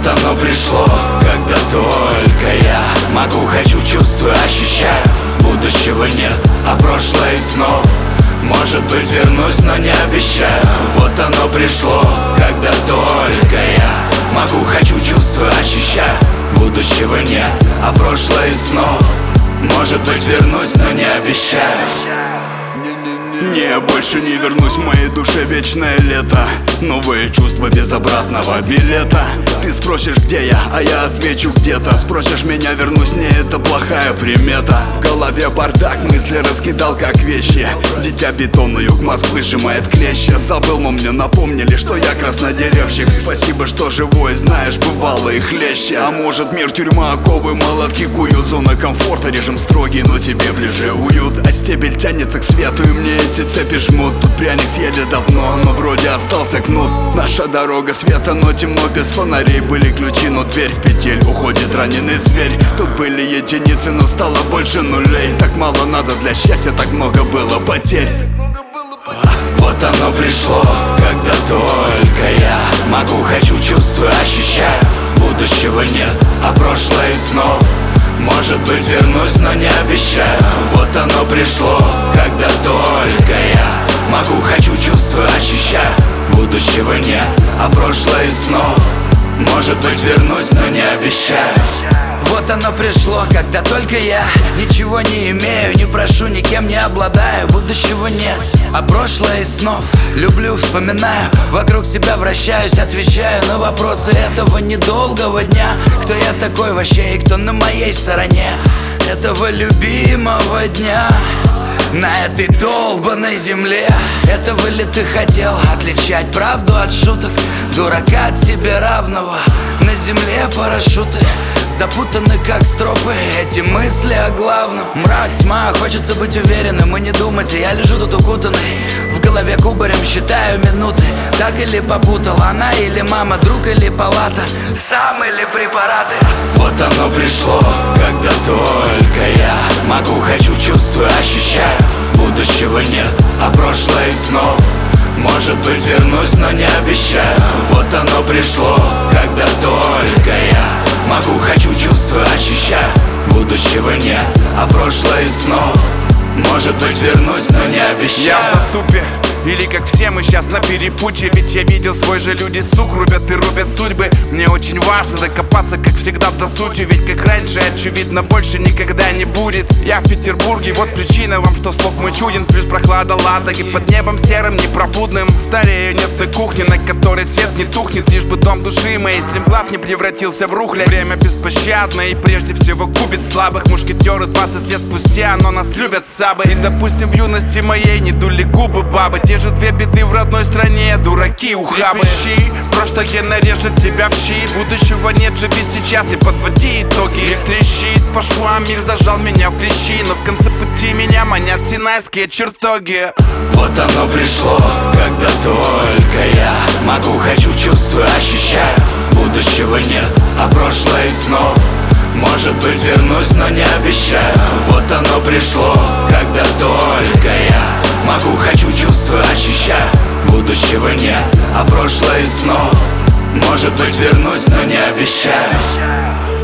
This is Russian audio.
Вот оно пришло, когда только я могу, хочу, чувствую, ощущаю. Будущего нет, а прошлое из снов. Может быть, вернусь, но не обещаю. Вот оно пришло, когда только я могу, хочу, чувствую, ощущаю. Будущего нет, а прошлое из снов. Может быть, вернусь, но не обещаю. Не, больше не вернусь, в моей душе вечное лето. Новые чувства без обратного билета. Ты спросишь, где я, а я отвечу где-то. Спросишь меня, вернусь, не, это плохая примета. В голове бардак, мысли раскидал как вещи. Дитя бетона, юг Москвы сжимает клещи. Забыл, но мне напомнили, что я краснодеревщик. Спасибо, что живой, знаешь, бывало и хлеще. А может мир, тюрьма, оковы, молотки, куют. Зона комфорта, режим строгий, но тебе ближе уют. А стебель тянется к свету, и мне эти цепи жмут. Тут пряник съели давно, но вроде остался кнут. Наша дорога света, но темно без фонарей. Были ключи, но дверь с петель, уходит раненый зверь. Тут были единицы, но стало больше нулей. Так мало надо для счастья, так много было потерь. Вот оно пришло, когда только я могу, хочу, чувствую, ощущаю. Будущего нет, а прошлое из снов. Может быть, вернусь, но не обещаю. Вот оно пришло, когда только я могу, хочу, чувствую, ощущаю. Будущего нет, а прошлое из снов. Может быть, вернусь, но не обещаю. Вот оно пришло, когда только я ничего не имею, не прошу, никем не обладаю. Будущего нет, а прошлое из снов. Люблю, вспоминаю, вокруг себя вращаюсь, отвечаю на вопросы этого недолгого дня. Кто я такой вообще и кто на моей стороне этого любимого дня? На этой долбанной земле. Этого ли ты хотел? Отличать правду от шуток, дурака от себе равного. На земле парашюты запутаны как стропы, эти мысли о главном. Мрак, тьма, хочется быть уверенным и не думать. Я лежу тут укутанный, в голове кубарем считаю минуты. Так или попутал, она или мама, друг или палата, сам или препараты. Вот оно пришло, когда только я могу, хочу, чувствую, ощущаю. Будущего нет, а прошлое из снов. Может быть, вернусь, но не обещаю. Вот оно пришло, когда только я могу, хочу, чувствую, ощущаю. Будущего нет, а прошлое из снов. Может быть, вернусь, но не обещаю. Я в затупе, или как все мы сейчас на перепутье. Ведь я видел, свой же люди сук рубят и рубят судьбы. Мне очень важно докопаться, как всегда, до сути. Ведь как раньше, очевидно, больше никогда не будет. Я в Петербурге, вот причина вам, что слог мой чуден. Плюс прохлада Ладоги под небом серым, непробудным. Старею, нет той кухни, на которой свет не тухнет. Лишь бы дом души моей стремглав не превратился в рухлядь. Время беспощадное и прежде всего губит слабых. Мушкетеры 20 лет спустя, но нас любят сабы. И допустим, в юности моей не дули губы бабы. Те же две беды в родной стране, дураки, ухабы. Трепещи, прошлое нарежет тебя в щи. Будущего нет, живи сейчас, не подводи итоги. Мир трещит по швам, мир зажал меня в клещи. Но в конце пути меня манят синайские чертоги. Вот оно пришло, когда только я могу, хочу, чувствую, ощущаю. Будущего нет, а прошлое из снов. Может быть, вернусь, но не обещаю. Вот оно пришло, когда только я могу, хочу, чувствую, ощущаю. Будущего нет, а прошлое из снов. Может быть, вернусь, но не обещаю.